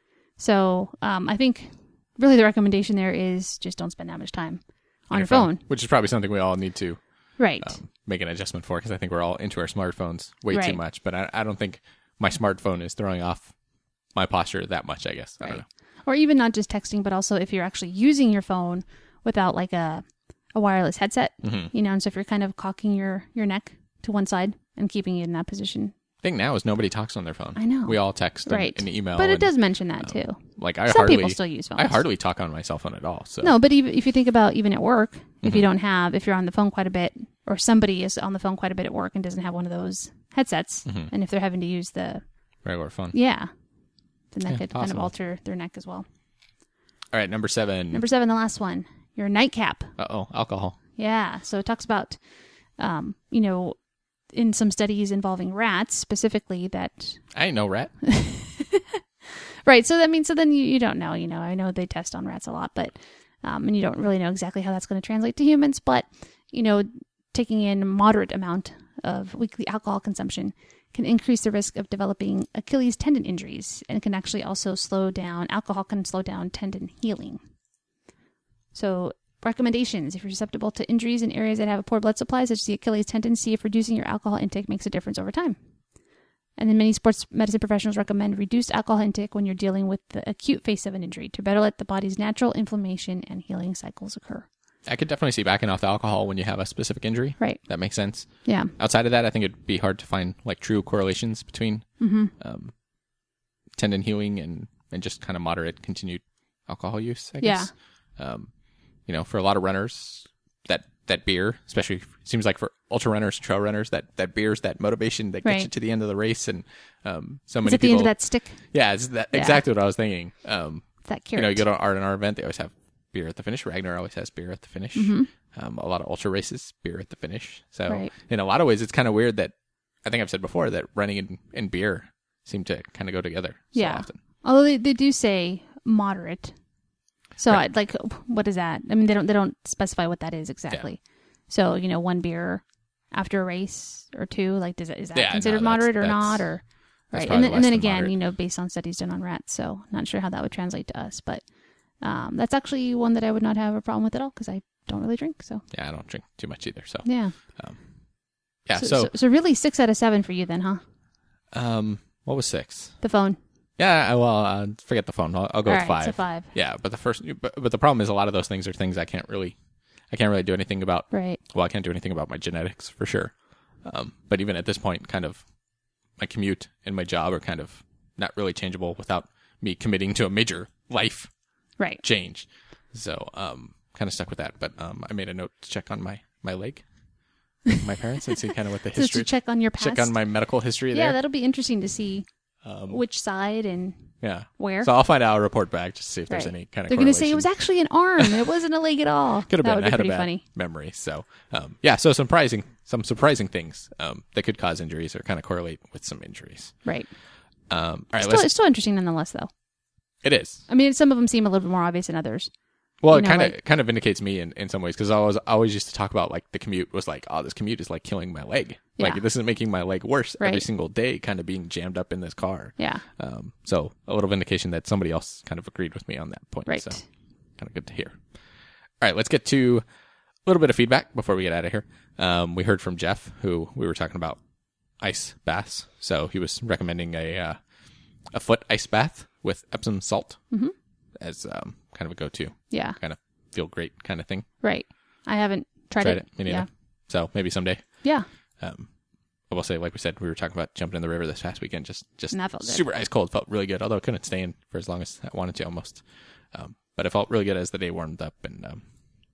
So I think really the recommendation there is just don't spend that much time on your phone. Which is probably something we all need to right make an adjustment for because I think we're all into our smartphones way too much. But I don't think my smartphone is throwing off my posture that much, I guess. I don't know. Or even not just texting, but also if you're actually using your phone without like a wireless headset, and so if you're kind of cocking your neck to one side and keeping it in that position. I think now is nobody talks on their phone. I know. We all text and email. But it does mention that too. Like some people still use phones. I hardly talk on my cell phone at all. So. No, but even if you think about even at work, if you're on the phone quite a bit or somebody is on the phone quite a bit at work and doesn't have one of those headsets, and if they're having to use the regular phone. Yeah. Then that could kind of alter their neck as well. All right, number 7. Number 7, the last one. Your nightcap. Alcohol. Yeah. So it talks about, in some studies involving rats specifically that... I ain't no rat. Right. So then you don't know, I know they test on rats a lot, but, and you don't really know exactly how that's going to translate to humans, but, taking in a moderate amount of weekly alcohol consumption can increase the risk of developing Achilles tendon injuries and can actually also alcohol can slow down tendon healing. So recommendations, if you're susceptible to injuries in areas that have a poor blood supply, such as the Achilles tendon, see if reducing your alcohol intake makes a difference over time. And then many sports medicine professionals recommend reduced alcohol intake when you're dealing with the acute phase of an injury to better let the body's natural inflammation and healing cycles occur. I could definitely see backing off the alcohol when you have a specific injury. Right. That makes sense. Yeah. Outside of that, I think it'd be hard to find like true correlations between tendon healing and just kind of moderate continued alcohol use, I guess. For a lot of runners, that beer, especially seems like for ultra runners, trail runners, that beer's that motivation that gets you to the end of the race. And so many Is it the people, end of that stick? Yeah, it's exactly what I was thinking. That carrot. You go to an R&R event, they always have beer at the finish. Ragnar always has beer at the finish. A lot of ultra races, beer at the finish. So in a lot of ways, it's kind of weird that I think I've said before that running and beer seem to kind of go together so often. Although they do say moderate. So what is that? I mean, they don't specify what that is exactly. Yeah. So, one beer after a race or two, like is that considered moderate or not? Or right. And then again, moderate. Based on studies done on rats. So not sure how that would translate to us, but that's actually one that I would not have a problem with at all because I don't really drink. So yeah, I don't drink too much either. So yeah. So really 6 out of 7 for you then, huh? What was 6? The phone. Yeah, well, forget the phone. I'll go with 5. So 5. Yeah, but the problem is a lot of those things are things I can't really do anything about. Right. Well, I can't do anything about my genetics for sure. But even at this point, kind of my commute and my job are kind of not really changeable without me committing to a major life change. So, kind of stuck with that. But I made a note to check on my leg, my parents, and see kind of what the history. To check on your past. Check on my medical history there. Yeah, that'll be interesting to see. Which side and where. So I'll find out, I'll report back just to see if there's any kind of They're going to say it was actually an arm. It wasn't a leg at all. Could have been. That would be pretty funny. Memory. So, so some surprising things that could cause injuries or kind of correlate with some injuries. Right. All right. It's still interesting nonetheless, though. It is. I mean, some of them seem a little bit more obvious than others. Well, it kind of vindicates me in some ways because I always used to talk about like the commute was like, oh, this commute is like killing my leg. Yeah. Like this is making my leg worse every single day, kind of being jammed up in this car. Yeah. So a little vindication that somebody else kind of agreed with me on that point. Right. So kind of good to hear. All right, let's get to a little bit of feedback before we get out of here. We heard from Jeff, who we were talking about ice baths. So he was recommending a foot ice bath with Epsom salt. Mm-hmm. As kind of a go-to. Yeah. Kind of feel great kind of thing. Right. I haven't tried it. Me neither. Yeah. So maybe someday. Yeah. I will say, like we said, we were talking about jumping in the river this past weekend. Just super ice cold. Felt really good. Although I couldn't stay in for as long as I wanted to almost. But it felt really good as the day warmed up. And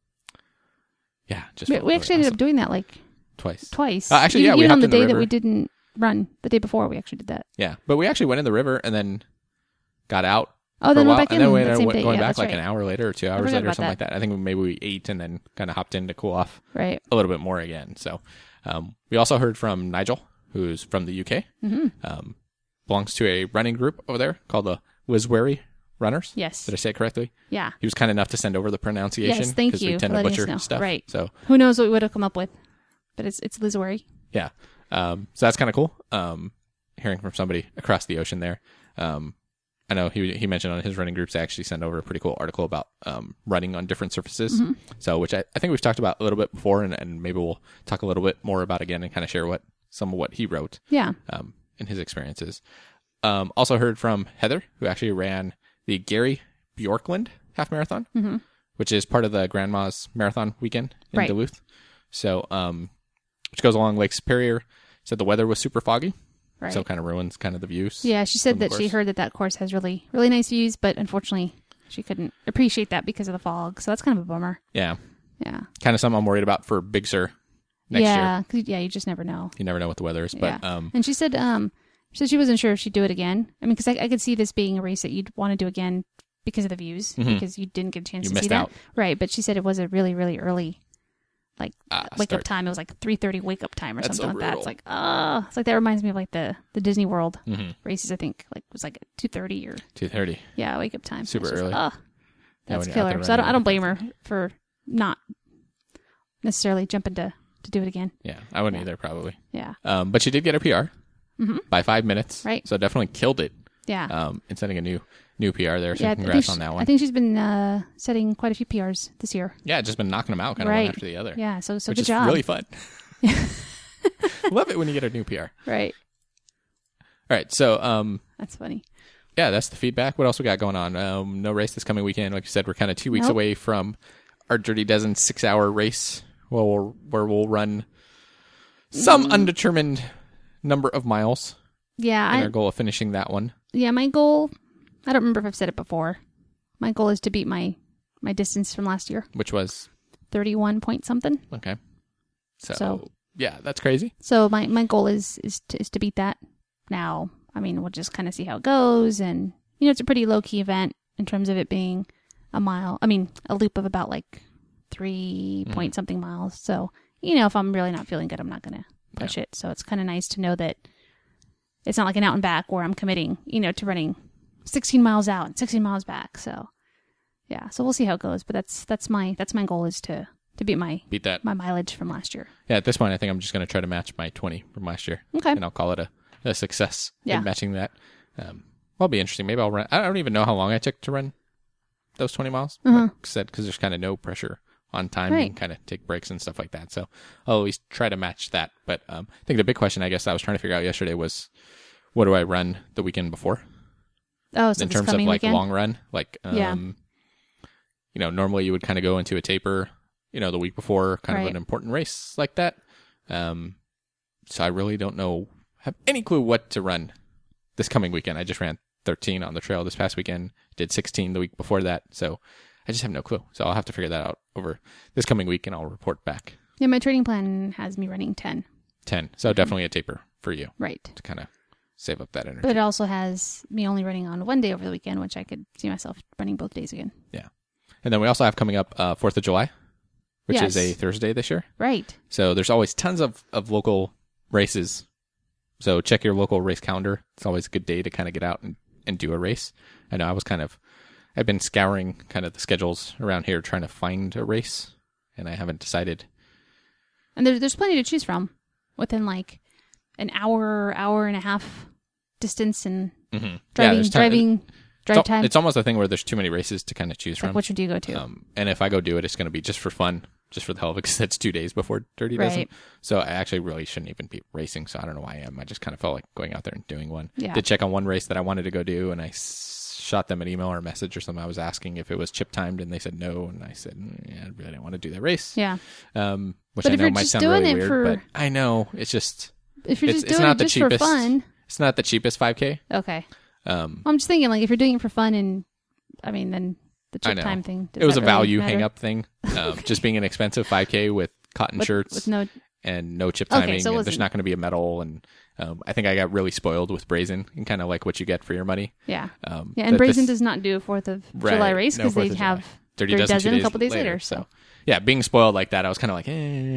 just we actually ended up doing that like twice. Actually, even, we even on the in the day river. that we didn't run. The day before we actually did that. Yeah. But we actually went in the river and then got out. Oh, then went back in. And then we ended up going back like an hour later or 2 hours later or something like that. I think maybe we ate and then kind of hopped in to cool off a little bit more again. So we also heard from Nigel, who's from the UK. Mm-hmm. Belongs to a running group over there called the Liswary Runners. Yes. Did I say it correctly? Yeah. He was kind enough to send over the pronunciation. Yes, thank you. We tend to butcher stuff. Right. So who knows what we would have come up with, but it's Liswary. Yeah. So that's kind of cool. Hearing from somebody across the ocean there. I know he mentioned on his running groups, they actually sent over a pretty cool article about running on different surfaces. Mm-hmm. So, which I think we've talked about a little bit before, and maybe we'll talk a little bit more about again and kind of share some of what he wrote. Yeah. In his experiences. Also heard from Heather, who actually ran the Gary Bjorkland half marathon, mm-hmm. which is part of the Grandma's Marathon weekend in Duluth. So, which goes along Lake Superior. Said the weather was super foggy. Right. So kind of ruins kind of the views. Yeah, she said that she heard that course has really, really nice views, but unfortunately she couldn't appreciate that because of the fog. So that's kind of a bummer. Yeah. Yeah. Kind of something I'm worried about for Big Sur next year. Yeah, you just never know. You never know what the weather is. Yeah. But and she said she wasn't sure if she'd do it again. I mean, because I could see this being a race that you'd want to do again because of the views, mm-hmm. because you didn't get a chance to see that. Right, but she said it was a really, really early wake up time. It was like 3:30 wake up time or something like that. It's like, it's like that reminds me of like the Disney World mm-hmm. races. I think like it was like 2:30 or 2:30. Yeah, wake up time. Super early. That's killer. So I don't blame her for not necessarily jumping to do it again. Yeah, I wouldn't either probably. Yeah. But she did get a PR mm-hmm. by 5 minutes. Right. So definitely killed it. Yeah. And setting a new PR there. So congrats on that one. I think she's been setting quite a few PRs this year. Yeah, just been knocking them out kind of one after the other. Yeah, so which good job. Which is really fun. Love it when you get a new PR. Right. All right, so that's funny. Yeah, that's the feedback. What else we got going on? No race this coming weekend. Like you said, we're kind of 2 weeks away from our Dirty Dozen 6-hour race where we'll run some undetermined number of miles. Yeah. And our goal of finishing that one. Yeah, my goal, I don't remember if I've said it before. My goal is to beat my distance from last year. Which was? 31 point something. Okay. So yeah, that's crazy. So my goal is to beat that. Now, I mean, we'll just kind of see how it goes. And, it's a pretty low-key event in terms of it being a loop of about like 3 point something miles. So, if I'm really not feeling good, I'm not going to push it. So it's kind of nice to know that it's not like an out and back where I'm committing, to running 16 miles out and 16 miles back. So yeah, so we'll see how it goes. But that's my goal is to beat that my mileage from last year. Yeah, at this point, I think I'm just going to try to match my 20 from last year. Okay. And I'll call it a success in matching that. That'll be interesting. Maybe I'll run. I don't even know how long I took to run those 20 miles. Like I said, because there's kind of no pressure on time. Right. You can kind of take breaks and stuff like that. So I'll always try to match that. But I think the big question, I guess, I was trying to figure out yesterday was, what do I run the weekend before? Oh, so in terms of like weekend? long run, like normally you would kind of go into a taper, the week before, kind of an important race like that. So I really don't have any clue what to run this coming weekend. I just ran 13 on the trail this past weekend, did 16 the week before that. So I just have no clue. So I'll have to figure that out over this coming week and I'll report back. Yeah, my training plan has me running 10. 10. So definitely a taper for you. Right. To kind of save up that energy. But it also has me only running on one day over the weekend, which I could see myself running both days again. Yeah. And then we also have coming up 4th of July, which is a Thursday this year. Right. So there's always tons of local races. So check your local race calendar. It's always a good day to kind of get out and do a race. I know I've been scouring kind of the schedules around here trying to find a race, and I haven't decided. And there's plenty to choose from within like an hour and a half distance and drive time. It's almost a thing where there's too many races to kind of choose from. Which would you go to? And if I go do it, it's going to be just for fun, just for the hell of it, because that's 2 days before Dirty Dozen. So I actually really shouldn't even be racing, so I don't know why I am. I just kind of felt like going out there and doing one. Yeah. Did check on one race that I wanted to go do, and I shot them an email or a message or something. I was asking if it was chip timed, and they said no, and I said, yeah, I really didn't want to do that race. Yeah. Which I know might sound really weird, but I know, it's just... If you're just doing it just for fun. It's not the cheapest 5K. Okay. I'm just thinking, like, if you're doing it for fun then the chip time thing. It was a value hang-up thing. Just being an expensive 5K with cotton shirts with no chip timing. Okay, so and there's not going to be a medal. And I think I got really spoiled with Brazen and kind of like what you get for your money. Yeah. And Brazen does not do a 4th of July race because they have Dirty Dozen a couple days later. So yeah, being spoiled like that, I was kind of like,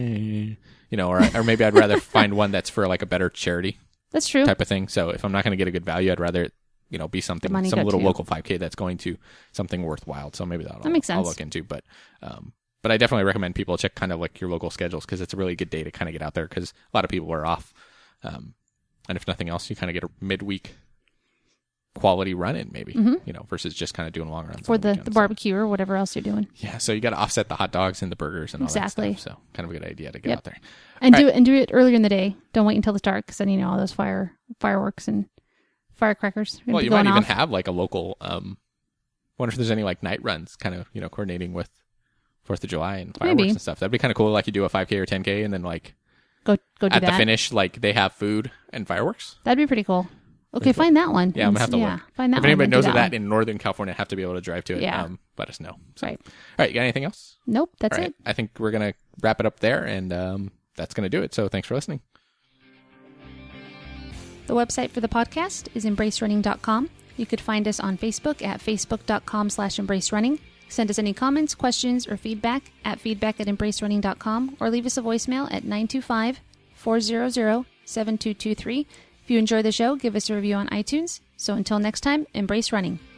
or maybe I'd rather find one that's for like a better charity. That's true. Type of thing. So if I'm not going to get a good value, I'd rather be something, some little local 5K that's going to something worthwhile. So maybe that makes sense. I'll look into. But I definitely recommend people check kind of like your local schedules because it's a really good day to kind of get out there because a lot of people are off. And if nothing else, you kind of get a midweek quality run in maybe, versus just kind of doing long runs. For the barbecue or whatever else you're doing. Yeah. So you got to offset the hot dogs and the burgers and all that stuff. So kind of a good idea to get out there. And do it earlier in the day. Don't wait until it's dark because then all those fireworks and firecrackers. Well, you might even have like a local, wonder if there's any like night runs kind of, coordinating with 4th of July and fireworks and stuff. That'd be kind of cool. Like you do a 5K or 10K and then like go do at the finish, like they have food and fireworks. That'd be pretty cool. Okay, find that one. Yeah, I'm gonna have to look. Find that if one. anybody knows of that in Northern California, have to be able to drive to it. Yeah. Let us know. So. Right. All right, you got anything else? Nope, that's it. I think we're gonna wrap it up there, and that's gonna do it. So thanks for listening. The website for the podcast is embracerunning.com. You could find us on Facebook at facebook.com/embracerunning. Send us any comments, questions, or feedback at feedback@embracerunning.com or leave us a voicemail at 925-400-7223. If you enjoy the show, give us a review on iTunes. So until next time, embrace running.